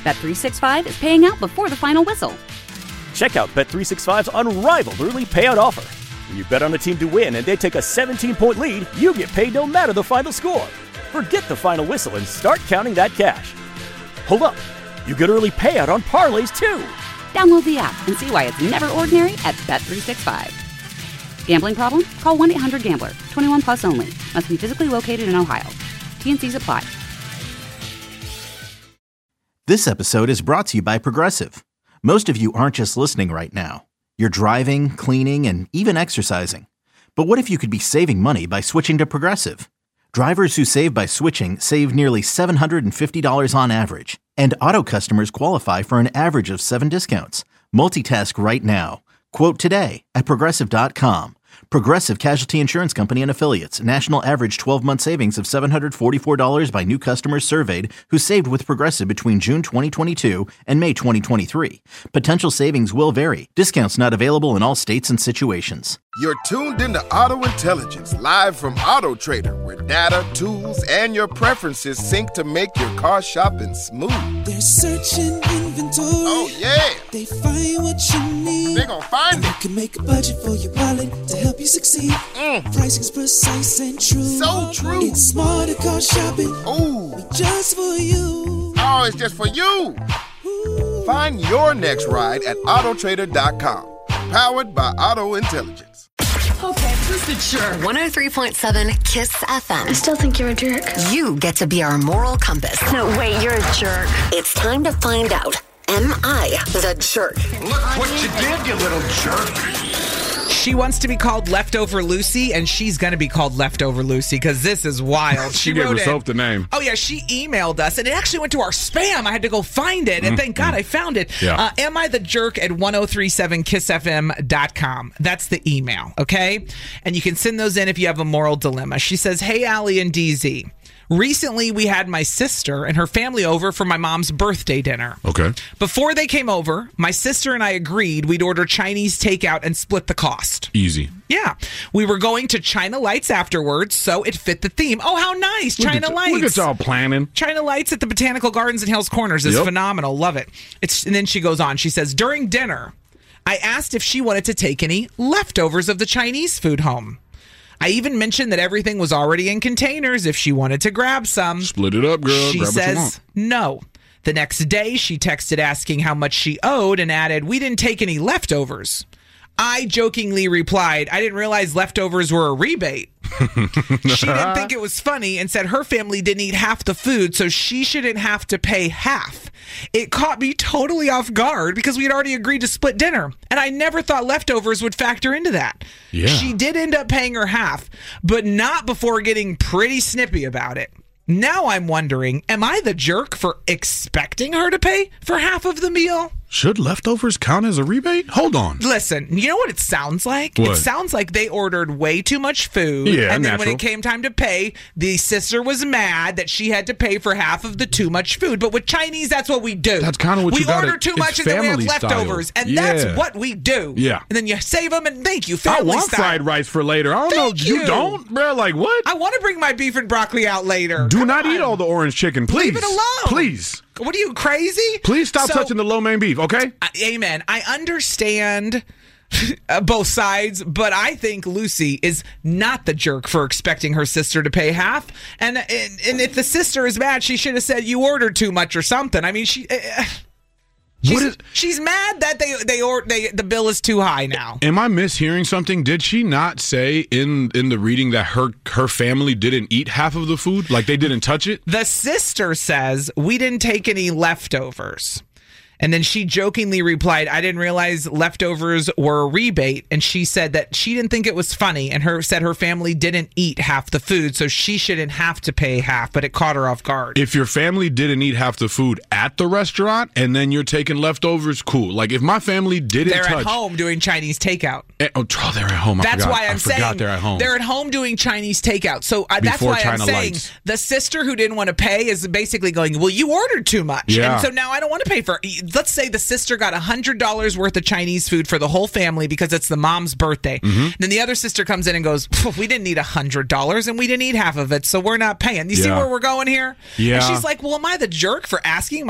Bet365 is paying out before the final whistle. Check out Bet365's unrivaled early payout offer. When you bet on a team to win and they take a 17-point lead, you get paid no matter the final score. Forget the final whistle and start counting that cash. Hold up. You get early payout on parlays, too. Download the app and see why it's never ordinary at Bet365. Gambling problem? Call 1-800-GAMBLER. 21 plus only. Must be physically located in Ohio. T&Cs apply. This episode is brought to you by Progressive. Most of you aren't just listening right now. You're driving, cleaning, and even exercising. But what if you could be saving money by switching to Progressive? Drivers who save by switching save nearly $750 on average. And auto customers qualify for an average of 7 discounts. Multitask right now. Quote today at Progressive.com. Progressive Casualty Insurance Company and Affiliates. National average 12-month savings of $744 by new customers surveyed who saved with Progressive between June 2022 and May 2023. Potential savings will vary. Discounts not available in all states and situations. You're tuned into Auto Intelligence, live from Auto Trader, where data, tools, and your preferences sync to make your car shopping smooth. They're searching inventory. Oh, yeah. They find what you need. They're gonna find it. You can make a budget for your wallet to help you succeed. Pricing's precise and true. So true. It's smarter car shopping. Ooh. Just for you. Oh, it's just for you. Ooh. Find your next ride at Autotrader.com. Powered by Auto Intelligence. Okay, who's the jerk? 103.7 KISS FM. I still think you're a jerk. You get to be our moral compass. No, wait, you're a jerk. It's time to find out. Am I the jerk? Look what you did, you little jerk. She wants to be called Leftover Lucy, and she's going to be called Leftover Lucy because this is wild. She gave herself the name. Oh, yeah, she emailed us, and it actually went to our spam. I had to go find it, and thank God I found it. Yeah. Am I the jerk at 1037kissfm.com? That's the email, okay? And you can send those in if you have a moral dilemma. She says, hey, Allie and DZ. Recently, we had my sister and her family over for my mom's birthday dinner. Okay. Before they came over, my sister and I agreed we'd order Chinese takeout and split the cost. Easy. Yeah. We were going to China Lights afterwards, so it fit the theme. Oh, how nice. China Lights. Look at y'all planning. China Lights at the Botanical Gardens in Hales Corners is phenomenal. Love it. And then she goes on. She says, during dinner, I asked if she wanted to take any leftovers of the Chinese food home. I even mentioned that everything was already in containers if she wanted to grab some. Split it up, girl. She grab what you says want. no. The next day, she texted asking how much she owed and added, we didn't take any leftovers. I jokingly replied, I didn't realize leftovers were a rebate. She didn't think it was funny and said her family didn't eat half the food, so she shouldn't have to pay half. It caught me totally off guard because we had already agreed to split dinner, and I never thought leftovers would factor into that. Yeah. She did end up paying her half, but not before getting pretty snippy about it. Now I'm wondering, am I the jerk for expecting her to pay for half of the meal? Should leftovers count as a rebate? Hold on. Listen, you know what it sounds like? What? It sounds like they ordered way too much food. Yeah, and then natural. when it came time to pay, the sister was mad that she had to pay for half of the too much food. But with Chinese, that's what we do. That's kind of what you got. We order too much and then we have leftovers. And that's what we do. Yeah. And then you save them and thank you, I family want style. fried rice for later. I don't know. Thank You you. don't? Bro, like what? I want to bring my beef and broccoli out later. Do Come not on. eat all the orange chicken, please. Leave it alone. Please. What are you, crazy? Please stop So- touching the lo mein beef, okay? Amen. I understand both sides, but I think Lucy is not the jerk for expecting her sister to pay half. And if the sister is mad, she should have said you ordered too much or something. I mean, she's mad that the bill is too high now. Am I mishearing something? Did she not say in the reading that her family didn't eat half of the food? Like they didn't touch it? The sister says we didn't take any leftovers. And then she jokingly replied, I didn't realize leftovers were a rebate. And she said that she didn't think it was funny and said her family didn't eat half the food, so she shouldn't have to pay half, but it caught her off guard. If your family didn't eat half the food at the restaurant and then you're taking leftovers, cool. Like if my family didn't They're touch... at home doing Chinese takeout. They're at home. That's why I'm saying they're at home. They're at home doing Chinese takeout. So that's Before why China I'm saying Lights. the sister who didn't want to pay is basically going, well, you ordered too much. Yeah. And so now I don't want to pay for it. Let's say the sister got $100 worth of Chinese food for the whole family because it's the mom's birthday. Mm-hmm. Then the other sister comes in and goes, we didn't need $100 and we didn't eat half of it, so we're not paying. You see Yeah. where we're going here? Yeah. And she's like, well, am I the jerk for asking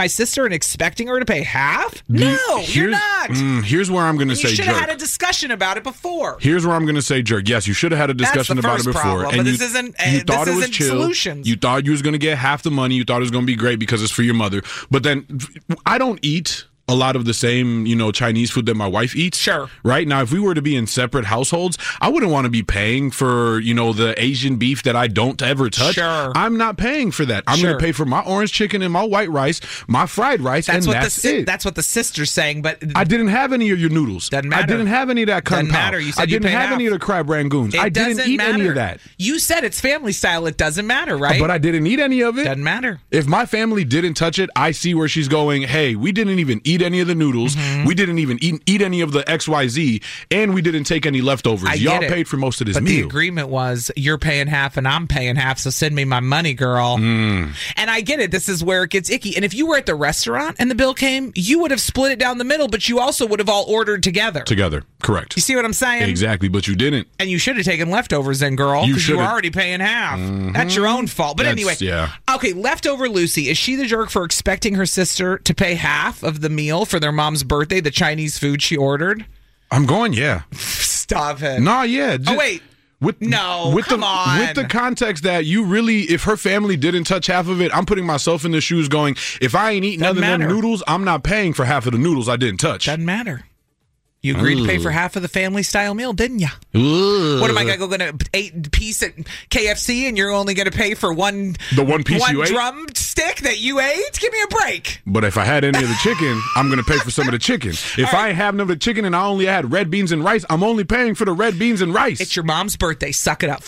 my sister and expecting her to pay half? No, you're not. Here's where I'm going to say jerk. You should have had a discussion about it before. Here's where I'm going to say jerk. Yes, you should have had a discussion about it before. Problem, and this isn't solutions. You thought you was going to get half the money. You thought it was going to be great because it's for your mother. But then I don't eat a lot of the same, Chinese food that my wife eats. Sure. Right? Now, if we were to be in separate households, I wouldn't want to be paying for, the Asian beef that I don't ever touch. Sure. I'm not paying for that. I'm going to pay for my orange chicken and my white rice, my fried rice, that's it. That's what the sister's saying, but... I didn't have any of your noodles. Doesn't matter. I didn't have any of that kung Doesn't pao. matter. You said I didn't have any of the crab rangoons. I didn't eat any of that. You said it's family style. It doesn't matter, right? But I didn't eat any of it. Doesn't matter. If my family didn't touch it, I see where she's going, hey, we didn't even eat any of the noodles. Mm-hmm. We didn't even eat any of the XYZ, and we didn't take any leftovers. Y'all paid for most of this meal. But the agreement was, you're paying half and I'm paying half, so send me my money, girl. And I get it. This is where it gets icky. And if you were at the restaurant and the bill came, you would have split it down the middle, but you also would have all ordered together. Correct. You see what I'm saying? Exactly, but you didn't. And you should have taken leftovers then, girl, because you were already paying half. Mm-hmm. That's your own fault. But anyway, okay, leftover Lucy. Is she the jerk for expecting her sister to pay half of the meal for their mom's birthday, the Chinese food she ordered? I'm going, yeah. Stop it. Nah, yeah. Oh, wait. Come on. With the context that you really, if her family didn't touch half of it, I'm putting myself in the shoes going, if I ain't eating other than noodles, I'm not paying for half of the noodles I didn't touch. Doesn't matter. You agreed to pay for half of the family-style meal, didn't you? What am I going to 8-piece at KFC and you're only going to pay for one piece you ate? Drumstick that you ate? Give me a break. But if I had any of the chicken, I'm going to pay for some of the chicken. If I ain't have none of the chicken and I only had red beans and rice, I'm only paying for the red beans and rice. It's your mom's birthday. Suck it up.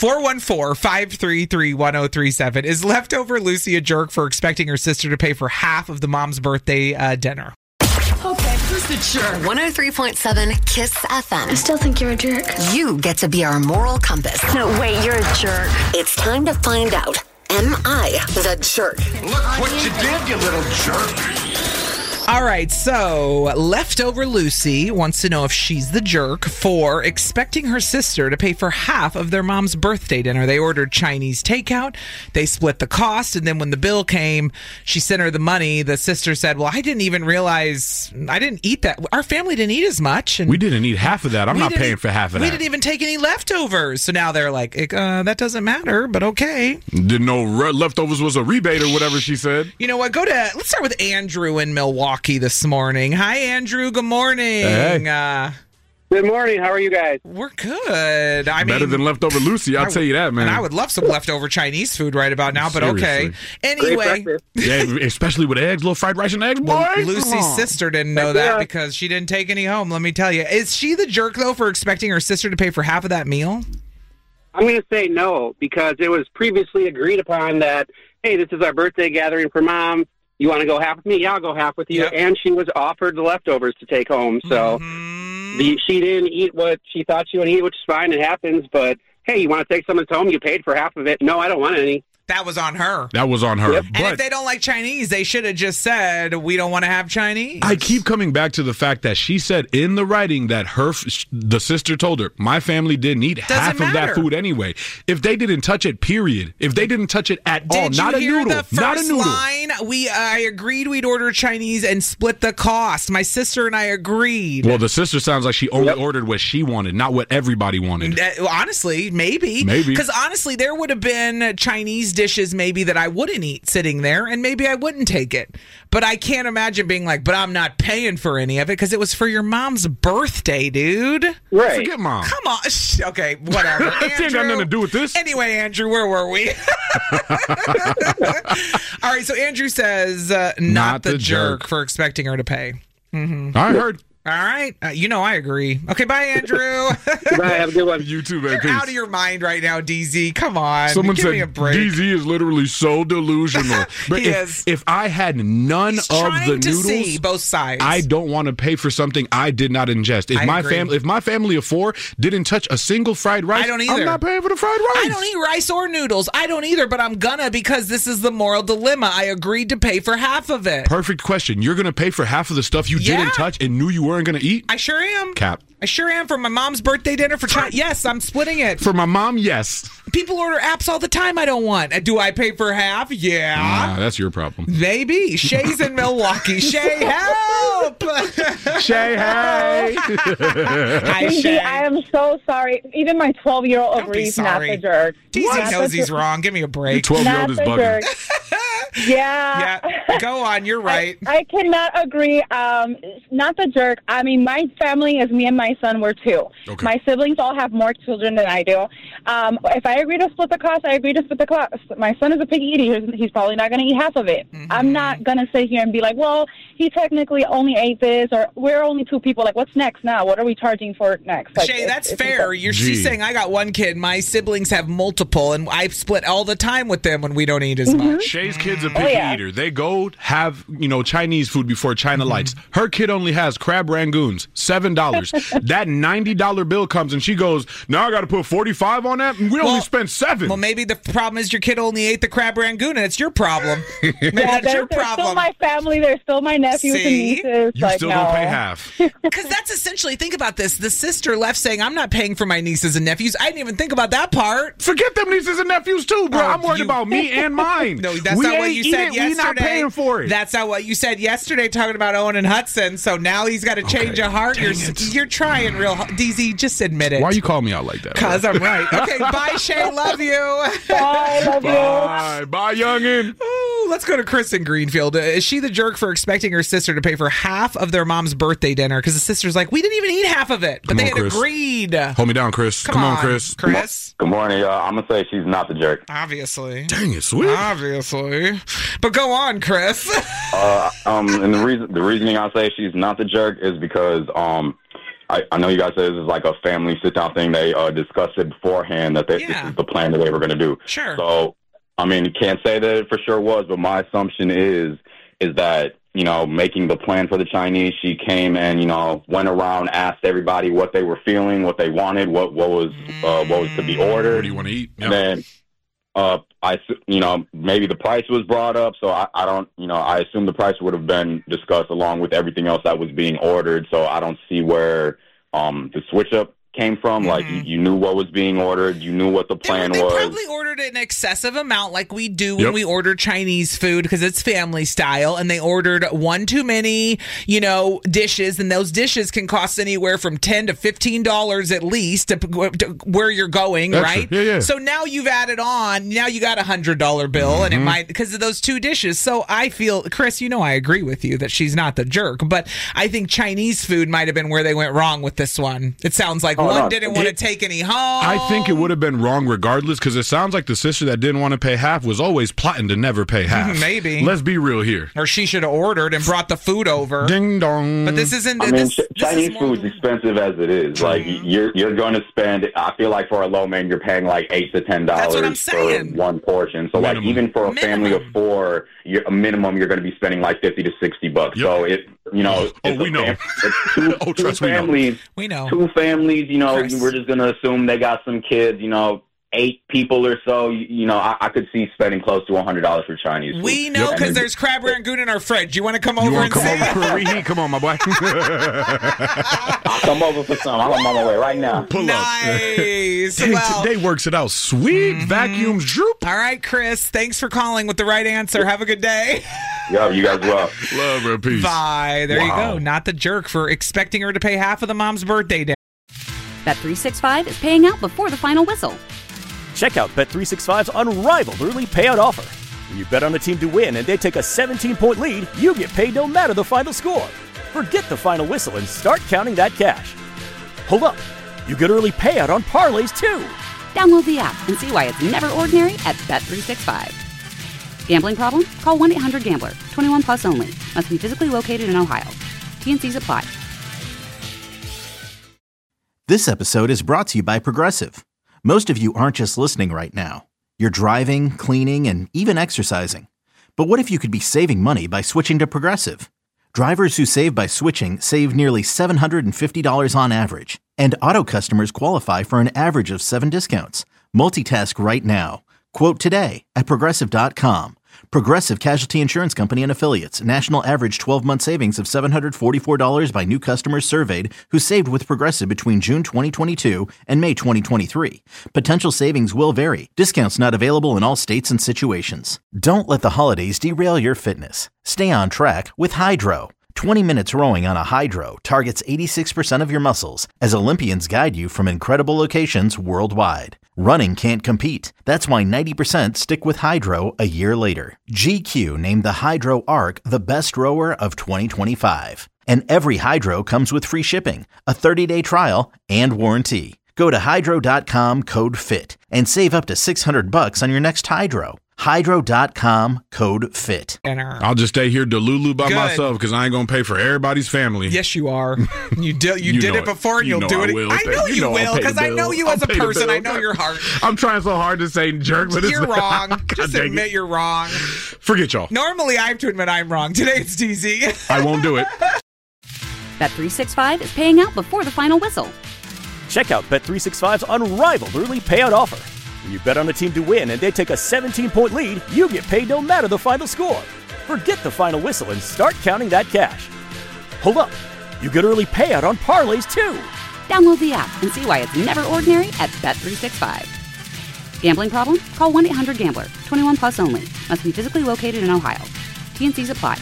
414-533-1037. Is leftover Lucy a jerk for expecting her sister to pay for half of the mom's birthday dinner? Okay, who's the jerk? 103.7 Kiss FM. I still think you're a jerk. You get to be our moral compass. No, wait, you're a jerk. It's time to find out. Am I the jerk? Look what you did, you little jerk. All right, so leftover Lucy wants to know if she's the jerk for expecting her sister to pay for half of their mom's birthday dinner. They ordered Chinese takeout. They split the cost, and then when the bill came, she sent her the money. The sister said, well, I didn't even realize I didn't eat that. Our family didn't eat as much. And we didn't eat half of that. I'm not paying for half of that. We didn't even take any leftovers. So now they're like, that doesn't matter, but okay. Didn't know leftovers was a rebate or whatever she said. You know what? Let's start with Andrew in Milwaukee this morning. Hi, Andrew. Good morning. Hey. Good morning. How are you guys? We're good. Better than leftover Lucy, I'll tell you that, man. And I would love some leftover Chinese food right about now, but okay. Anyway. Yeah, especially with eggs, little fried rice and eggs, boy. Well, Lucy's sister didn't know that because she didn't take any home, let me tell you. Is she the jerk, though, for expecting her sister to pay for half of that meal? I'm going to say no, because it was previously agreed upon that, hey, this is our birthday gathering for Mom. You want to go half with me? Yeah, I'll go half with you. Yep. And she was offered the leftovers to take home. So she didn't eat what she thought she would eat, which is fine. It happens. But, hey, you want to take some of this home? You paid for half of it. No, I don't want any. That was on her. Yep. And if they don't like Chinese, they should have just said, we don't want to have Chinese. I keep coming back to the fact that she said in the writing that the sister told her, my family didn't eat half of that food anyway. If they didn't touch it, period. If they didn't touch it at all, not a noodle. Not a noodle. Line? I agreed we'd order Chinese and split the cost. My sister and I agreed. Well, the sister sounds like she only ordered what she wanted, not what everybody wanted. Honestly, maybe. Because honestly, there would have been Chinese dishes maybe that I wouldn't eat sitting there, and maybe I wouldn't take it. But I can't imagine being like, but I'm not paying for any of it because it was for your mom's birthday, dude. Right. Forget Mom. Come on. Okay, whatever. It ain't got nothing to do with this. Anyway, Andrew, where were we? All right, so Andrew says not the jerk for expecting her to pay. Mm-hmm. I heard. All right. I agree. Okay, bye, Andrew. Bye, have a good one. You too, man. You're out of your mind right now, DZ. Come on. Someone Give said me a break. DZ is literally so delusional. But if I had none of the noodles, see both sides. I don't want to pay for something I did not ingest. If my family of 4 didn't touch a single fried rice, I don't either. I'm not paying for the fried rice. I don't eat rice or noodles. I don't either, but I'm gonna because this is the moral dilemma. I agreed to pay for half of it. Perfect question. You're going to pay for half of the stuff you didn't touch and knew you weren't weren't going to eat? I sure am. Cap. I sure am. For my mom's birthday dinner for China. Yes, I'm splitting it. For my mom, yes. People order apps all the time I don't want. Do I pay for half? Yeah. Nah, that's your problem. Maybe. Shay's in Milwaukee. Shay, help! Shay, hey! Hi, Shay. I am so sorry. Even my 12-year-old agrees not the jerk. DZ knows he's wrong. Give me a break. 12-year-old is bugging. Yeah. Go on. You're right. I cannot agree. Not the jerk. I mean, my family is me and my son. We're two. Okay. My siblings all have more children than I do. If I agree to split the cost, I agree to split the cost. My son is a picky eater. He's probably not going to eat half of it. Mm-hmm. I'm not going to sit here and be like, well, he technically only ate this, or we're only two people. Like, what's next now? What are we charging for next? Like, Shay, that's fair. She's saying I got one kid. My siblings have multiple, and I split all the time with them when we don't eat as much. Shay's kid's a picky eater. They go have, Chinese food before China lights. Her kid only has crab rangoons, $7. That $90 bill comes, and she goes, now I got to put $45 on that? And we only spent $7. Well, maybe the problem is your kid only ate the crab rangoon, and it's your problem. Maybe that's your problem. They're still my family. They're still my nephews and nieces. You still don't pay half. Because that's essentially, think about this. The sister left saying, I'm not paying for my nieces and nephews. I didn't even think about that part. Forget them nieces and nephews, too, bro. I'm worried about me and mine. No, that's not what you said yesterday. We're not paying for it. That's not what you said yesterday talking about Owen and Hudson. So now he's got to change a heart. You're trying real hard. DZ, just admit it. Why you call me out like that? Because I'm right. Okay, bye, Shay. Love you. Bye, love you. Bye, youngin'. Ooh, let's go to Chris in Greenfield. Is she the jerk for expecting her sister to pay for half of their mom's birthday dinner? Because the sister's like, we didn't even eat half of it. But they had agreed. Hold me down, Chris. Come on, Chris. Good morning, y'all. I'm going to say she's not the jerk. Obviously. Dang it, sweet. Obviously. But go on, Chris. And the reasoning I say she's not the jerk is because I know you guys said this is like a family sit-down thing. They discussed it beforehand that this is the plan that they were going to do. Sure. So, I mean, you can't say that it for sure was, but my assumption is that, making the plan for the Chinese, she came and, went around, asked everybody what they were feeling, what they wanted, what was to be ordered. What do you want to eat? And then, maybe the price was brought up, so I assume the price would have been discussed along with everything else that was being ordered, so I don't see where the switch up came from. Mm-hmm. Like, you knew what was being ordered, you knew what the plan was. They probably ordered an excessive amount like we do when we order Chinese food because it's family style, and they ordered one too many, dishes, and those dishes can cost anywhere from $10 to $15 at least to where you're going, right? Yeah. So now you've added on, now you got $100 bill, and it might, because of those two dishes. So I feel, Chris, I agree with you that she's not the jerk, but I think Chinese food might have been where they went wrong with this one. It sounds like one didn't want to take any home. I think it would have been wrong regardless, because it sounds like the sister that didn't want to pay half was always plotting to never pay half. Maybe. Let's be real here. Or she should have ordered and brought the food over. Ding dong. But this isn't. Chinese food is expensive as it is. Like, you're going to spend. I feel like for a low man, you're paying like $8 to $10 for one portion. So like even for a family of four, a minimum you're going to be spending like $50 to $60. Yep. So we know. It's two families. We know. Two families. We're just going to assume they got some kids. 8 people or so, I could see spending close to $100 for Chinese food. We know, because there's crab rangoon in our fridge. You want to come over and see? You want to come over for a reheat? Come on, my boy. I'll come over for some. I'm on my way right now. Pull nice. up. Well, today works it out. Sweet. Vacuums droop. All right, Chris. Thanks for calling with the right answer. Have a good day. Yeah, you guys well. Love her. Peace. Bye. There you go. Not the jerk for expecting her to pay half of the mom's birthday day. Bet365 is paying out before the final whistle. Check out Bet365's unrivaled early payout offer. When you bet on a team to win and they take a 17-point lead, you get paid no matter the final score. Forget the final whistle and start counting that cash. Hold up. You get early payout on parlays, too. Download the app and see why it's never ordinary at Bet365. Gambling problem? Call 1-800-GAMBLER. 21 plus only. Must be physically located in Ohio. T&Cs apply. This episode is brought to you by Progressive. Most of you aren't just listening right now. You're driving, cleaning, and even exercising. But what if you could be saving money by switching to Progressive? Drivers who save by switching save nearly $750 on average. And auto customers qualify for an average of 7 discounts. Multitask right now. Quote today at Progressive.com. Progressive Casualty Insurance Company and Affiliates. National average 12-month savings of $744 by new customers surveyed who saved with Progressive between June 2022 and May 2023. Potential savings will vary. Discounts not available in all states and situations. Don't let the holidays derail your fitness. Stay on track with Hydro. 20 minutes rowing on a Hydro targets 86% of your muscles as Olympians guide you from incredible locations worldwide. Running can't compete. That's why 90% stick with Hydro a year later. GQ named the Hydro Arc the best rower of 2025. And every Hydro comes with free shipping, a 30-day trial, and warranty. Go to hydro.com, code FIT, and save up to $600 on your next Hydro. Hydro.com, code FIT. I'll just stay here Delulu by myself because I ain't going to pay for everybody's family. Yes, you are. You did it before and you'll do it again. I know you will because I know you as a person. I know your heart. I'm trying so hard to say jerk, but you're wrong. Just admit you're wrong. Forget y'all. Normally, I have to admit I'm wrong. Today, it's DZ. I won't do it. Bet365 is paying out before the final whistle. Check out Bet365's unrivaled early payout offer. When you bet on a team to win and they take a 17-point lead, you get paid no matter the final score. Forget the final whistle and start counting that cash. Hold up. You get early payout on parlays, too. Download the app and see why it's never ordinary at Bet365. Gambling problem? Call 1-800-GAMBLER. 21 plus only. Must be physically located in Ohio. T&Cs apply.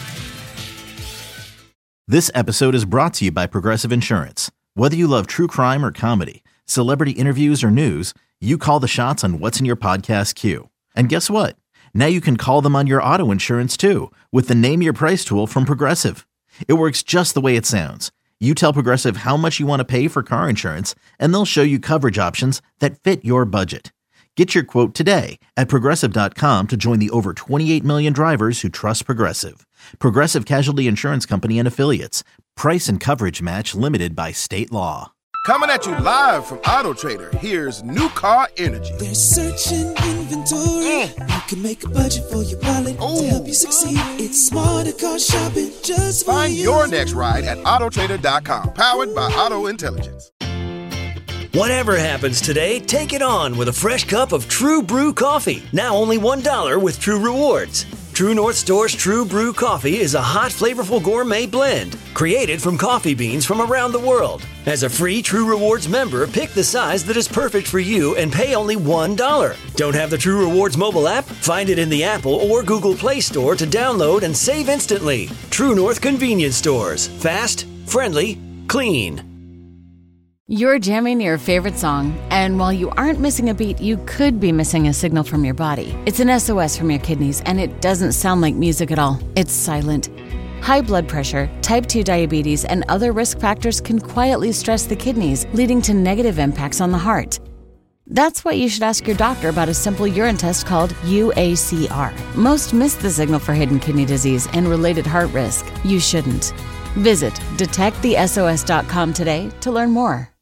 This episode is brought to you by Progressive Insurance. Whether you love true crime or comedy, celebrity interviews or news, you call the shots on what's in your podcast queue. And guess what? Now you can call them on your auto insurance too with the Name Your Price tool from Progressive. It works just the way it sounds. You tell Progressive how much you want to pay for car insurance, and they'll show you coverage options that fit your budget. Get your quote today at Progressive.com to join the over 28 million drivers who trust Progressive. Progressive Casualty Insurance Company and Affiliates. Price and coverage match limited by state law. Coming at you live from Auto Trader, here's New Car Energy. There's searching inventory. You can make a budget for your wallet to help you succeed. It's smarter car shopping just for Find you. your next ride at autotrader.com, powered by Auto Intelligence. Whatever happens today, take it on with a fresh cup of True Brew coffee. Now only $1 with True Rewards. True North Store's True Brew coffee is a hot, flavorful gourmet blend created from coffee beans from around the world. As a free True Rewards member, pick the size that is perfect for you and pay only $1. Don't have the True Rewards mobile app? Find it in the Apple or Google Play Store to download and save instantly. True North Convenience Stores. Fast, friendly, clean. You're jamming your favorite song, and while you aren't missing a beat, you could be missing a signal from your body. It's an SOS from your kidneys, and it doesn't sound like music at all. It's silent. High blood pressure, type 2 diabetes, and other risk factors can quietly stress the kidneys, leading to negative impacts on the heart. That's why you should ask your doctor about a simple urine test called UACR. Most miss the signal for hidden kidney disease and related heart risk. You shouldn't. Visit detectthesos.com today to learn more.